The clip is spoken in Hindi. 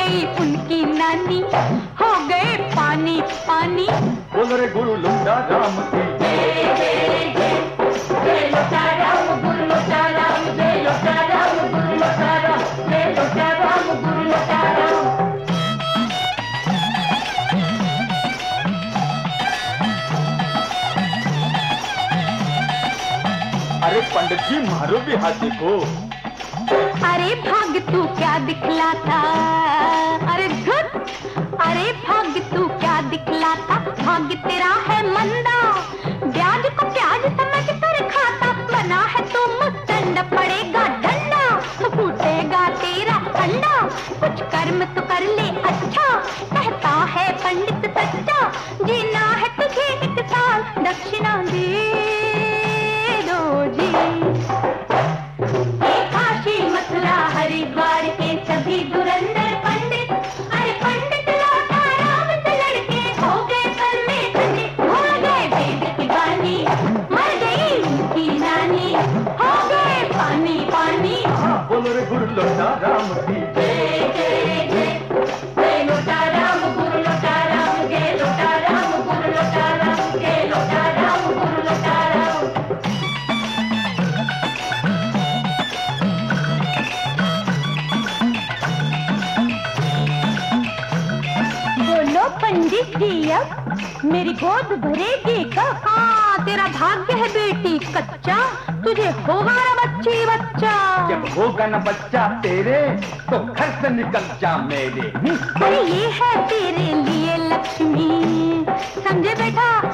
गई उनकी नानी, हो गए पानी पानी। बोल रे गुरु लुंडा राम की जय जय जय, जय लोटा राम गुरु लोटा राम, जय लोटा राम गुरु लोटा राम, जय लोटा राम गुरु लोटा राम। अरे पंडित जी मारो भी हाथी को। अरे भाग तू क्या दिखलाता, अरे धुत, अरे भाग तू क्या दिखलाता, भाग तेरा है मंदा, ब्याज को प्याज समझ कर खाता, बना है तू मुस्तंड, पड़ेगा डंडा, फूटेगा तेरा अंडा, कुछ कर्म तो कर ले अच्छा, कहता है पंडित सच्चा, जीना है तुझे एक साल, दक्षिणा दे दो जी। हरिद्वार के सभी दुरंदर पंडित, अरे पंडित लौटा राम से लड़के, हो गए पल में पंडित, हो गए वेद की वाणी, मर गई उनकी नानी, हो गए पानी पानी। बोलो रे गुरु लोटा राम की जय जय जय, जय लोटा राम गुरु लोटा राम, जय लोटा राम गुरु लोटा राम, जय लोटा राम गुरु लोटा राम। पंडित जी अब मेरी गोद भरेगी कब? हाँ तेरा भाग्य है बेटी कच्चा, तुझे होगा ना बच्ची बच्चा। जब होगा ना बच्चा तेरे तो घर से निकल जा मेरे। अरे ये है तेरे लिए लक्ष्मी, समझे बेटा,